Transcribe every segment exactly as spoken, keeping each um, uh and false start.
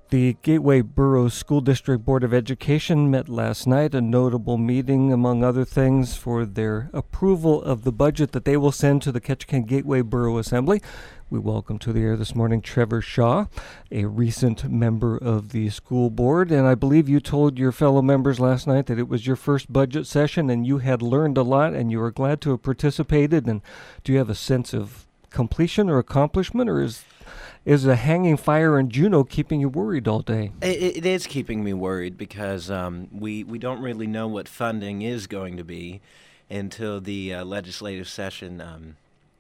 The Gateway Borough School District Board of Education met last night, a notable meeting, among other things, for their approval of the budget that they will send to the Ketchikan Gateway Borough Assembly. We welcome to the air this morning Trevor Shaw, a recent member of the school board, and I believe you told your fellow members last night that it was your first budget session and you had learned a lot and you were glad to have participated. And do you have a sense of completion or accomplishment, or is Is a hanging fire in Juneau keeping you worried all day? It, it is keeping me worried because um, we, we don't really know what funding is going to be until the uh, legislative session um,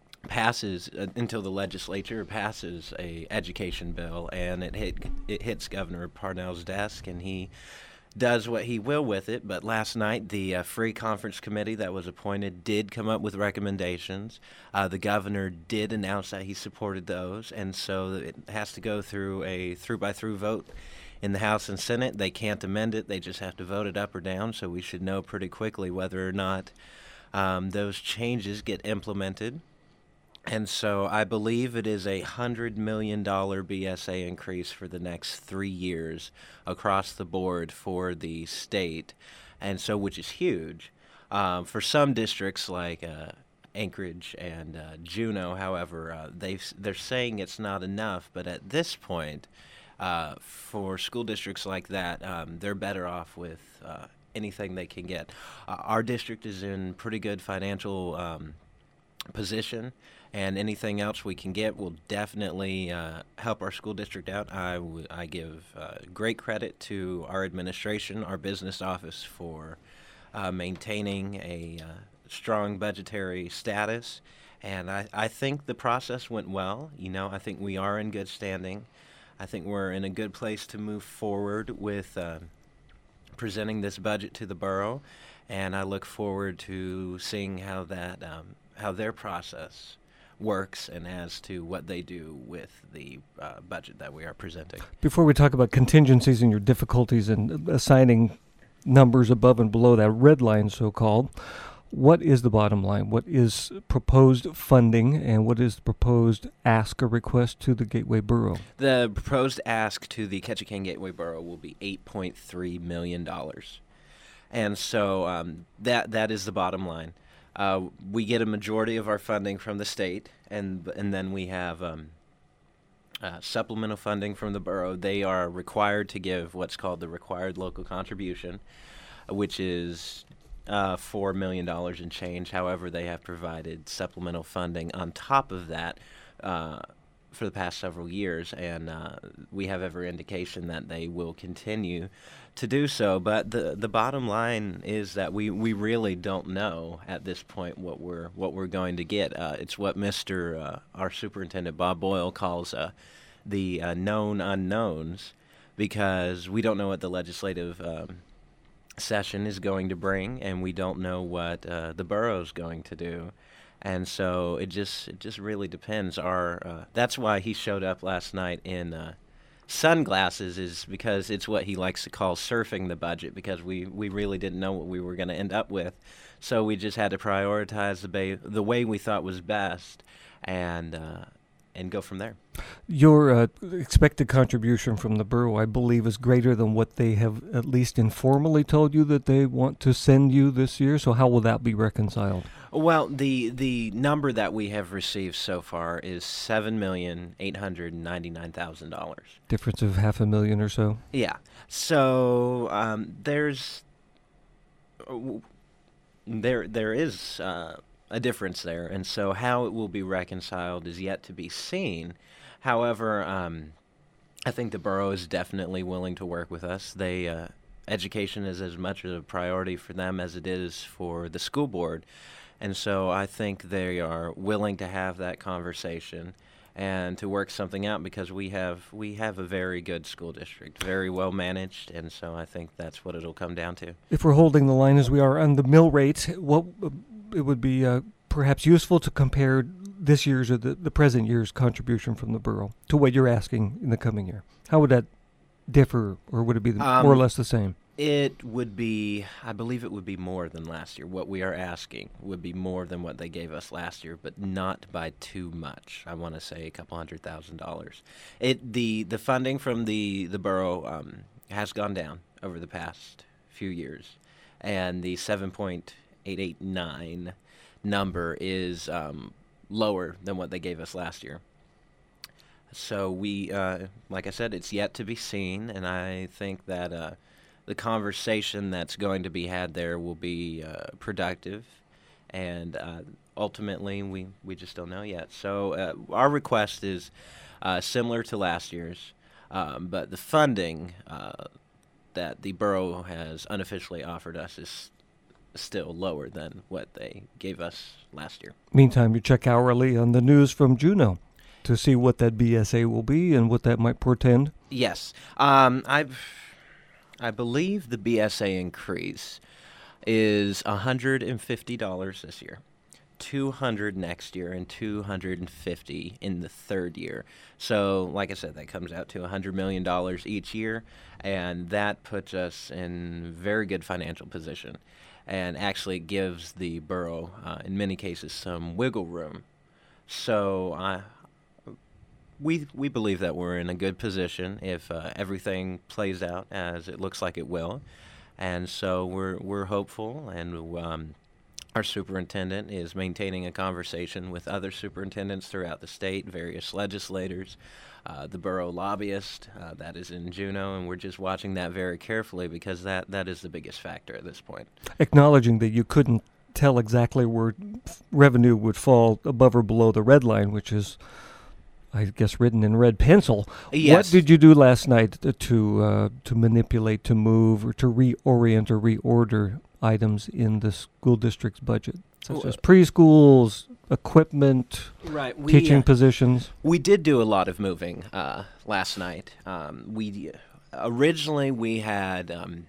passes, uh, until the legislature passes a education bill, and it hit it hits Governor Parnell's desk, and he does what he will with it. But last night, the uh, free conference committee that was appointed did come up with recommendations. Uh, the governor did announce that he supported those, and so it has to go through a through-by-through vote in the House and Senate. They can't amend it. They just have to vote it up or down, so we should know pretty quickly whether or not um, those changes get implemented. And so I believe it is a one hundred million dollars B S A increase for the next three years across the board for the state, and so which is huge. Um, for some districts like uh, Anchorage and uh, Juneau, however, uh, they've, they're saying it's not enough, but at this point, uh, for school districts like that, um, they're better off with uh, anything they can get. Uh, our district is in pretty good financial um, position, and anything else we can get will definitely uh, help our school district out. I, w- I give uh, great credit to our administration, our business office, for uh, maintaining a uh, strong budgetary status, and I, I think the process went well. You know, I think we are in good standing. I think we're in a good place to move forward with uh, presenting this budget to the borough, and I look forward to seeing how that um, how their process works and as to what they do with the uh, budget that we are presenting. Before we talk about contingencies and your difficulties in assigning numbers above and below that red line, so-called, what is the bottom line? What is proposed funding, and what is the proposed ask or request to the Gateway Borough? The proposed ask to the Ketchikan Gateway Borough will be eight point three million dollars. And so um, that that is the bottom line. Uh, we get a majority of our funding from the state, and and then we have um, uh, supplemental funding from the borough. They are required to give what's called the required local contribution, which is uh, four million dollars and change. However, they have provided supplemental funding on top of that uh, for the past several years, and uh, we have every indication that they will continue to do so. But the the bottom line is that we, we really don't know at this point what we're what we're going to get. Uh, it's what Mister Uh, our superintendent Bob Boyle calls uh, the uh, known unknowns, because we don't know what the legislative um, session is going to bring, and we don't know what uh, the borough's going to do. And so it just it just really depends. Our uh, that's why he showed up last night in Uh, sunglasses, is because it's what he likes to call surfing the budget, because we, we really didn't know what we were going to end up with. So we just had to prioritize the, ba- the way we thought was best and uh, and go from there. Your uh, expected contribution from the borough, I believe, is greater than what they have at least informally told you that they want to send you this year. So how will that be reconciled? Well, the the number that we have received so far is seven million eight hundred ninety nine thousand dollars. Difference of half a million or so. Yeah. So um, there's uh, there there is uh, a difference there, and so how it will be reconciled is yet to be seen. However, um, I think the borough is definitely willing to work with us. They uh, education is as much a priority for them as it is for the school board. And so I think they are willing to have that conversation and to work something out, because we have we have a very good school district, very well managed, and so I think that's what it'll come down to. If we're holding the line as we are on the mill rate, what uh, it would be uh, perhaps useful to compare this year's or the, the present year's contribution from the borough to what you're asking in the coming year. How would that differ, or would it be the, Um, more or less the same? It would be, I believe it would be more than last year. What we are asking would be more than what they gave us last year, but not by too much. I want to say a couple hundred thousand dollars. It the the funding from the the borough um, has gone down over the past few years, and the seven point eight eight nine number is um, lower than what they gave us last year. So we, uh, like I said, it's yet to be seen, and I think that. Uh, The conversation that's going to be had there will be uh, productive, and uh, ultimately, we, we just don't know yet. So uh, our request is uh, similar to last year's, um, but the funding uh, that the borough has unofficially offered us is still lower than what they gave us last year. Meantime, you check hourly on the news from Juneau to see what that B S A will be and what that might portend. Yes. Um, I've... I believe the B S A increase is one hundred fifty dollars this year, two hundred dollars next year, and two hundred fifty dollars in the third year. So, like I said, that comes out to one hundred million dollars each year, and that puts us in very good financial position and actually gives the borough, uh, in many cases, some wiggle room. So, I... We we believe that we're in a good position if uh, everything plays out as it looks like it will, and so we're we're hopeful. And um, our superintendent is maintaining a conversation with other superintendents throughout the state, various legislators, uh, the borough lobbyist uh, that is in Juneau, and we're just watching that very carefully because that, that is the biggest factor at this point. Acknowledging that you couldn't tell exactly where revenue would fall above or below the red line, which is, I guess, written in red pencil. Yes. What did you do last night to uh, to manipulate, to move, or to reorient or reorder items in the school district's budget, such as preschools, equipment, right, we, teaching uh, positions? We did do a lot of moving uh, last night. Um, we originally we had um,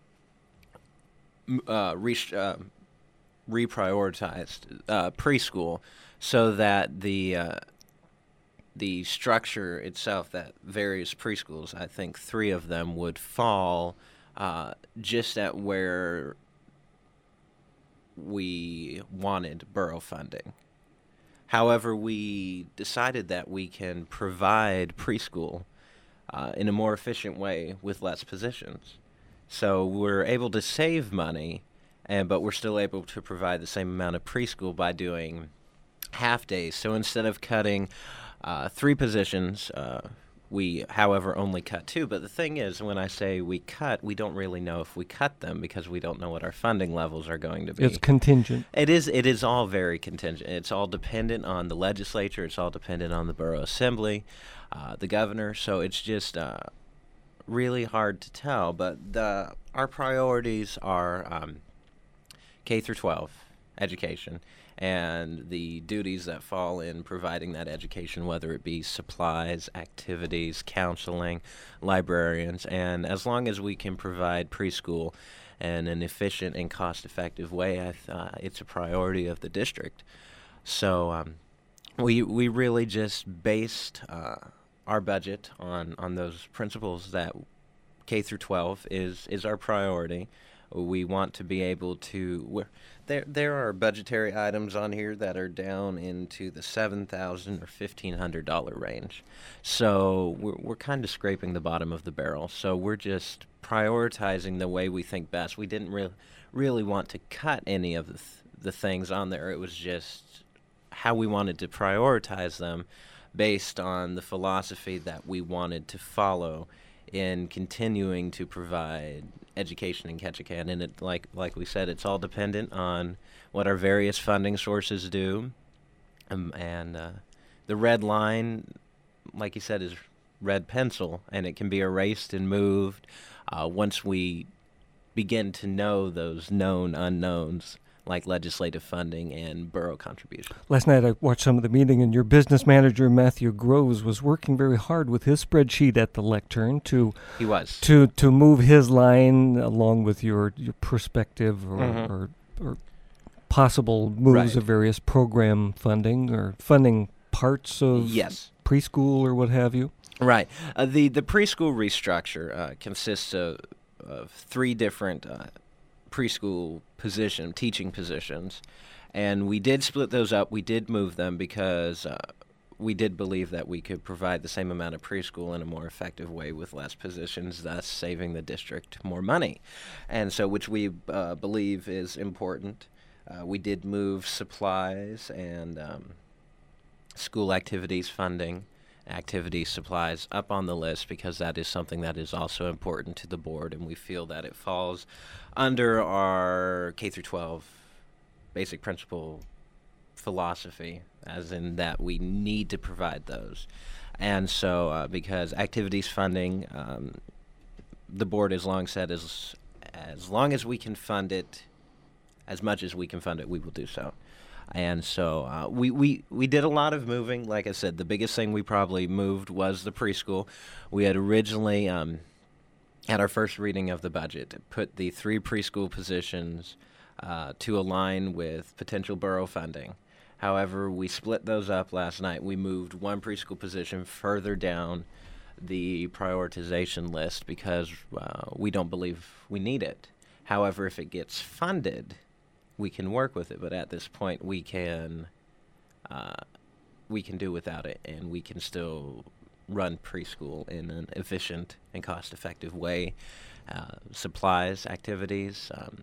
uh, re- uh, reprioritized uh, preschool so that the uh, the structure itself, that various preschools, I think three of them would fall uh, just at where we wanted borough funding. However, we decided that we can provide preschool uh, in a more efficient way with less positions. So we're able to save money, and but we're still able to provide the same amount of preschool by doing half days. So instead of cutting Uh, three positions, uh, we, however, only cut two. But the thing is, when I say we cut, we don't really know if we cut them because we don't know what our funding levels are going to be. It's contingent. It is. It is all very contingent. It's all dependent on the legislature. It's all dependent on the borough assembly, uh, the governor. So it's just uh, really hard to tell. But the, our priorities are um, K through twelve education, and the duties that fall in providing that education, whether it be supplies, activities, counseling, librarians. And as long as we can provide preschool in an efficient and cost-effective way, I th- uh, it's a priority of the district. So um, we we really just based uh, our budget on, on those principles that K through twelve is, is our priority. We want to be able to... We're, There there are budgetary items on here that are down into the seven thousand dollars or fifteen hundred dollars range. So we're, we're kind of scraping the bottom of the barrel. So we're just prioritizing the way we think best. We didn't re- really want to cut any of the, th- the things on there. It was just how we wanted to prioritize them based on the philosophy that we wanted to follow in continuing to provide education in Ketchikan. And it, like like we said, it's all dependent on what our various funding sources do. Um, and uh, the red line, like you said, is red pencil, and it can be erased and moved uh, once we begin to know those known unknowns, like legislative funding and borough contribution. Last night I watched some of the meeting, and your business manager, Matthew Groves, was working very hard with his spreadsheet at the lectern to he was to to move his line along with your, your perspective or, mm-hmm. or, or possible moves right. of various program funding or funding parts of yes. preschool or what have you. Right. Uh, the, the preschool restructure uh, consists of of three different uh, preschool position teaching positions, and we did split those up. We did move them because uh, we did believe that we could provide the same amount of preschool in a more effective way with less positions, thus saving the district more money, and so which we uh, believe is important. Uh, we did move supplies and um, school activities funding, activity supplies up on the list because that is something that is also important to the board, and we feel that it falls under our K through twelve basic principle philosophy, as in that we need to provide those. And so uh, because activities funding, um, the board has long said is as long as we can fund it, as much as we can fund it, we will do so. And so uh, we, we, we did a lot of moving. Like I said, the biggest thing we probably moved was the preschool. We had originally, um, at our first reading of the budget, put the three preschool positions uh, to align with potential borough funding. However, we split those up last night. We moved one preschool position further down the prioritization list because uh, we don't believe we need it. However, if it gets funded, we can work with it, but at this point we can uh, we can do without it, and we can still run preschool in an efficient and cost-effective way. Uh, supplies, activities um,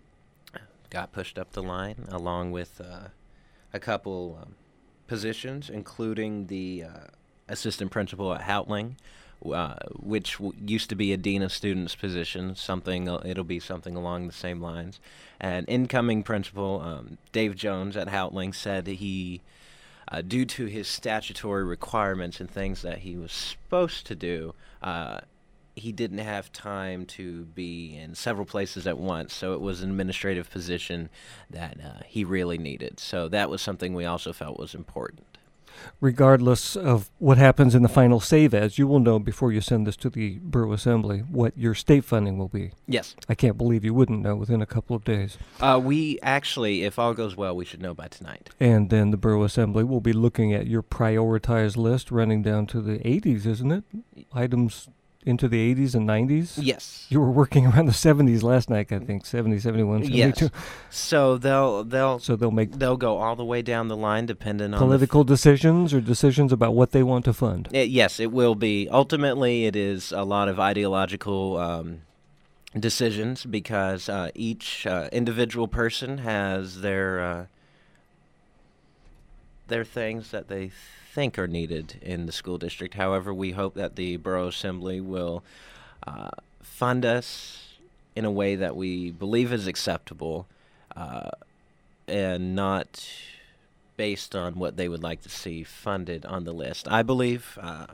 got pushed up the line, along with uh, a couple um, positions, including the uh, assistant principal at Houtling, Uh, which w- used to be a dean of students position. Something uh, it'll be something along the same lines. And incoming principal um, Dave Jones at Houtling said he, uh, due to his statutory requirements and things that he was supposed to do, uh, he didn't have time to be in several places at once. So it was an administrative position that uh, he really needed. So that was something we also felt was important. Regardless of what happens in the final save as, you will know before you send this to the Borough Assembly what your state funding will be. Yes. I can't believe you wouldn't know within a couple of days. Uh, we actually, if all goes well, we should know by tonight. And then the Borough Assembly will be looking at your prioritized list running down to the eighties, isn't it? Items into the eighties and nineties? Yes. You were working around the seventies last night, I think, seventy, seventy-one, seventy-two. Yes. So they'll they'll So they'll make they'll go all the way down the line, depending on political decisions or decisions about what they want to fund. It, yes, it will be. Ultimately, it is a lot of ideological um, decisions because uh, each uh, individual person has their uh, their things that they think are needed in the school district. However, we hope that the Borough Assembly will uh, fund us in a way that we believe is acceptable uh, and not based on what they would like to see funded on the list. I believe uh,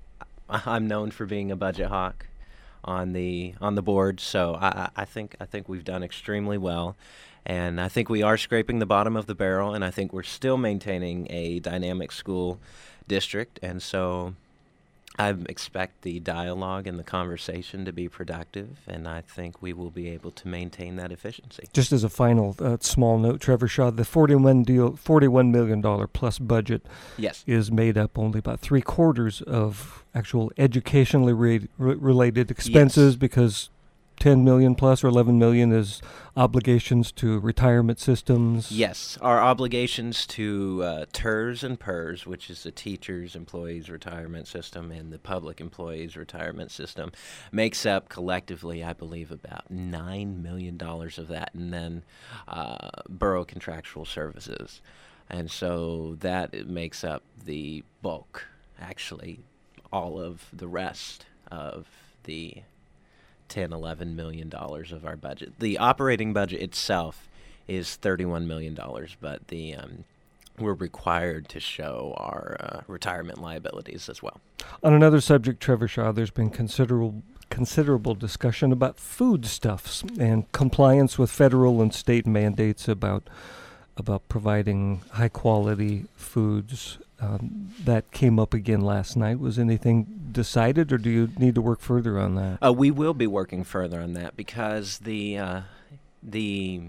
I'm known for being a budget hawk on the on the board, so I, I think I think we've done extremely well. And I think we are scraping the bottom of the barrel, and I think we're still maintaining a dynamic school district. And so I expect the dialogue and the conversation to be productive, and I think we will be able to maintain that efficiency. Just as a final uh, small note, Trevor Shaw, the forty-one deal, forty-one million dollars plus budget Yes. is made up only about three quarters of actual educationally re- re- related expenses, Yes. because ten million plus or eleven million is obligations to retirement systems. Yes, our obligations to uh, T E R S and P E R S, which is the Teachers Employees Retirement System and the Public Employees Retirement System, makes up collectively, I believe, about nine million dollars of that, and then uh, borough contractual services. And so that it makes up the bulk, actually, all of the rest of the ten, eleven million dollars of our budget. The operating budget itself is thirty-one million dollars, but the um, we're required to show our uh, retirement liabilities as well. On another subject, Trevor Shaw, there's been considerable considerable discussion about foodstuffs and compliance with federal and state mandates about about providing high quality foods. Um, that came up again last night. Was anything decided, or do you need to work further on that? Uh, we will be working further on that because the uh, the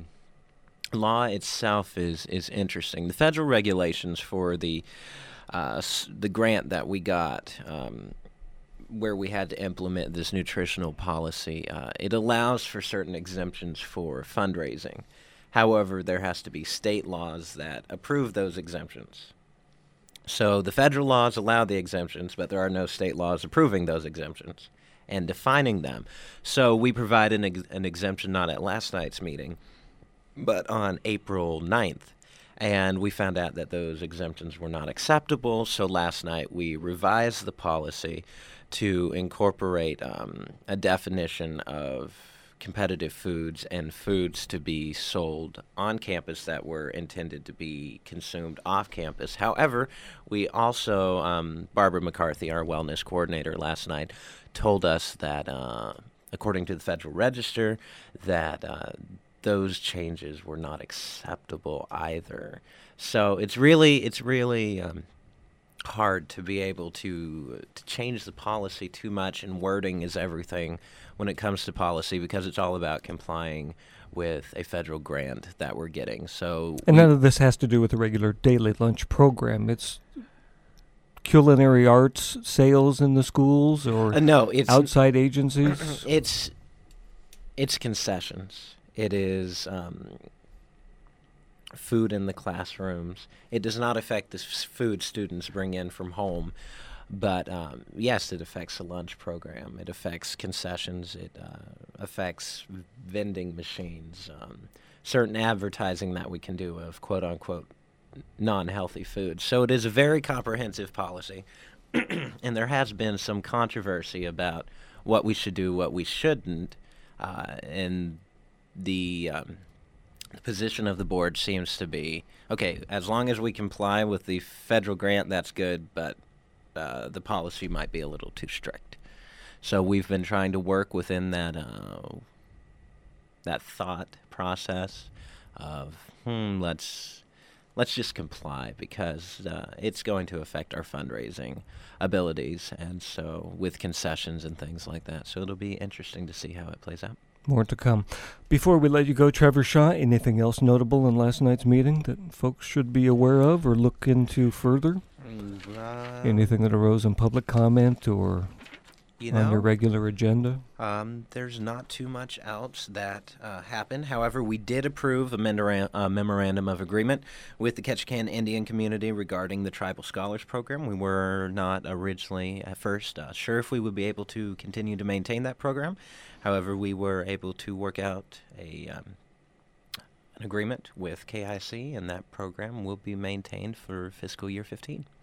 law itself is is interesting. The federal regulations for the uh, s- the grant that we got um, where we had to implement this nutritional policy, uh, it allows for certain exemptions for fundraising. However, there has to be state laws that approve those exemptions. So the federal laws allow the exemptions, but there are no state laws approving those exemptions and defining them. So we provided an, ex- an exemption not at last night's meeting, but on April ninth. And we found out that those exemptions were not acceptable, so last night we revised the policy to incorporate um, a definition of competitive foods and foods to be sold on campus that were intended to be consumed off campus. However, we also, um, Barbara McCarthy, our wellness coordinator last night, told us that, uh, according to the Federal Register, that uh, those changes were not acceptable either. So it's really, it's really um, hard to be able to to change the policy too much, and wording is everything when it comes to policy, because it's all about complying with a federal grant that we're getting. So, And we, none of this has to do with the regular daily lunch program. It's culinary arts sales in the schools or uh, no, it's outside agencies. it's it's concessions. It is um, food in the classrooms. It does not affect the s- food students bring in from home. But um, yes, it affects the lunch program. It affects concessions. It uh, affects vending machines, um, certain advertising that we can do of quote unquote non-healthy food. So it is a very comprehensive policy, and there has been some controversy about what we should do, what we shouldn't, uh, and the um, position of the board seems to be okay. As long as we comply with the federal grant, that's good, but Uh, the policy might be a little too strict. So we've been trying to work within that uh, that thought process of hmm, let's let's just comply, because uh, it's going to affect our fundraising abilities, and so with concessions and things like that. So it'll be interesting to see how it plays out. More to come. Before we let you go, Trevor Shaw, anything else notable in last night's meeting that folks should be aware of or look into further? Uh, Anything that arose in public comment or you on know, your regular agenda? Um, there's not too much else that uh, happened. However, we did approve a memora- uh, memorandum of agreement with the Ketchikan Indian community regarding the Tribal Scholars Program. We were not originally, at first, uh, sure if we would be able to continue to maintain that program. However, we were able to work out a um, an agreement with K I C, and that program will be maintained for fiscal year fifteen.